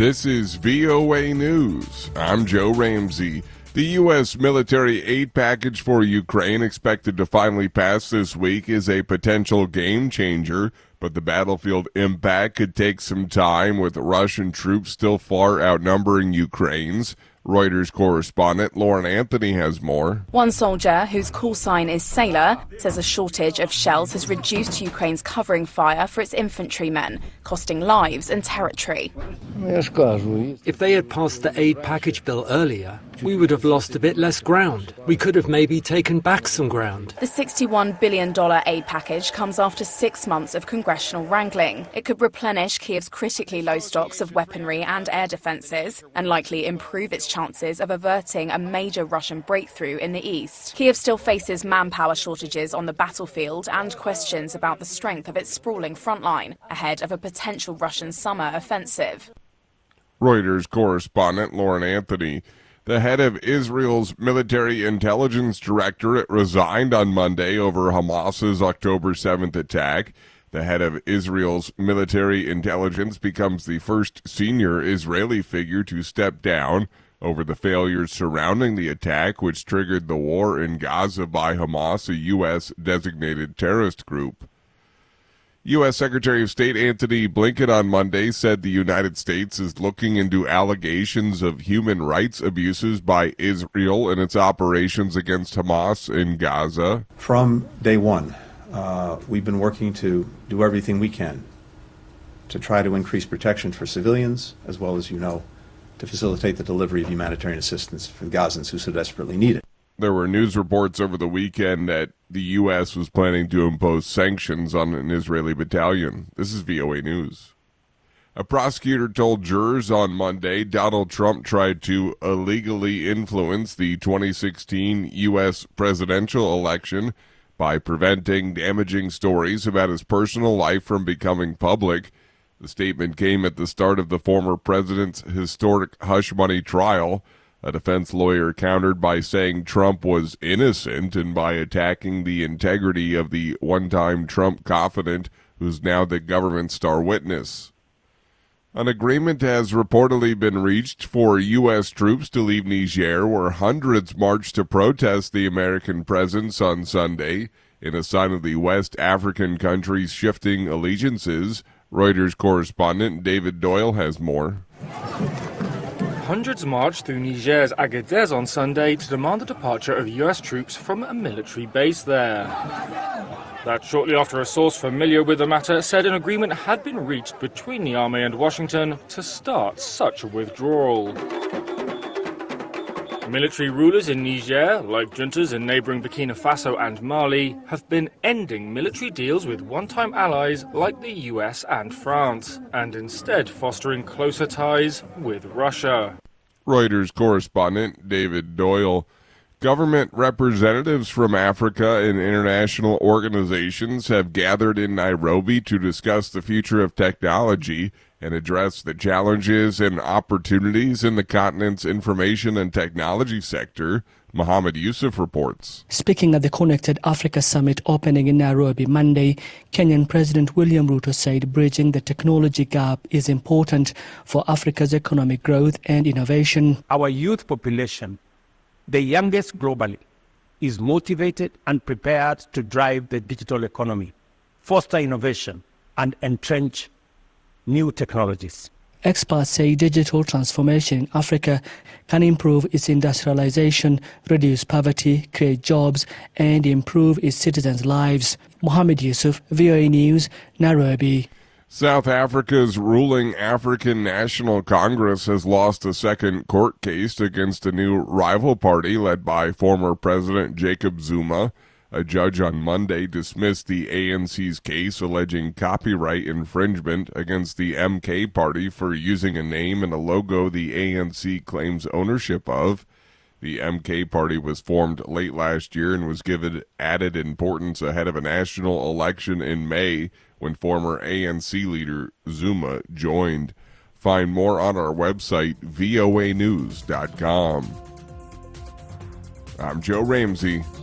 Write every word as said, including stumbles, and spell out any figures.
This is V O A News. I'm Joe Ramsey. The U S military aid package for Ukraine, expected to finally pass this week, is a potential game changer, but the battlefield impact could take some time, with Russian troops still far outnumbering Ukraine's. Reuters correspondent Lauren Anthony has more. One soldier, whose call sign is Sailor, says a shortage of shells has reduced Ukraine's covering fire for its infantrymen, costing lives and territory. If they had passed the aid package bill earlier, we would have lost a bit less ground. We could have maybe taken back some ground. The sixty-one billion dollars aid package comes after six months of congressional wrangling. It could replenish Kiev's critically low stocks of weaponry and air defences, and likely improve its chances of averting a major Russian breakthrough in the east. Kiev still faces manpower shortages on the battlefield and questions about the strength of its sprawling front line ahead of a potential Russian summer offensive. Reuters correspondent Lauren Anthony. The head of Israel's military intelligence directorate resigned on Monday over Hamas's October seventh attack. The head of Israel's military intelligence becomes the first senior Israeli figure to step down over the failures surrounding the attack, which triggered the war in Gaza by Hamas, a U S-designated terrorist group. U S. Secretary of State Antony Blinken on Monday said the United States is looking into allegations of human rights abuses by Israel in its operations against Hamas in Gaza. From day one, uh, we've been working to do everything we can to try to increase protection for civilians, as well as, you know, to facilitate the delivery of humanitarian assistance for the Gazans who so desperately need it. There were news reports over the weekend that the U S was planning to impose sanctions on an Israeli battalion. This is V O A News. A prosecutor told jurors on Monday Donald Trump tried to illegally influence the twenty sixteen U S presidential election by preventing damaging stories about his personal life from becoming public. The statement came at the start of the former president's historic hush money trial. A defense lawyer countered by saying Trump was innocent and by attacking the integrity of the one-time Trump confidant, who's now the government's star witness. An agreement has reportedly been reached for U S troops to leave Niger, where hundreds marched to protest the American presence on Sunday in a sign of the West African country's shifting allegiances. Reuters correspondent David Doyle has more. Hundreds marched through Niger's Agadez on Sunday to demand the departure of U S troops from a military base there. That shortly after a source familiar with the matter said an agreement had been reached between Niamey and Washington to start such a withdrawal. Military rulers in Niger, like juntas in neighboring Burkina Faso and Mali, have been ending military deals with one-time allies like the U S and France, and instead fostering closer ties with Russia. Reuters correspondent David Doyle. Government representatives from Africa and international organizations have gathered in Nairobi to discuss the future of technology and address the challenges and opportunities in the continent's information and technology sector. Mohammed Yusuf reports. Speaking at the Connected Africa Summit opening in Nairobi Monday, Kenyan President William Ruto said bridging the technology gap is important for Africa's economic growth and innovation. Our youth population, the youngest globally, is motivated and prepared to drive the digital economy, foster innovation, and entrench new technologies. Experts say digital transformation in Africa can improve its industrialization, reduce poverty, create jobs, and improve its citizens' lives. Mohammed Yusuf, V O A News, Nairobi. South Africa's ruling African National Congress has lost a second court case against a new rival party led by former President Jacob Zuma. A judge on Monday dismissed the A N C's case alleging copyright infringement against the M K party for using a name and a logo the A N C claims ownership of. The M K party was formed late last year and was given added importance ahead of a national election in May when former A N C leader Zuma joined. Find more on our website, V O A news dot com. I'm Joe Ramsey.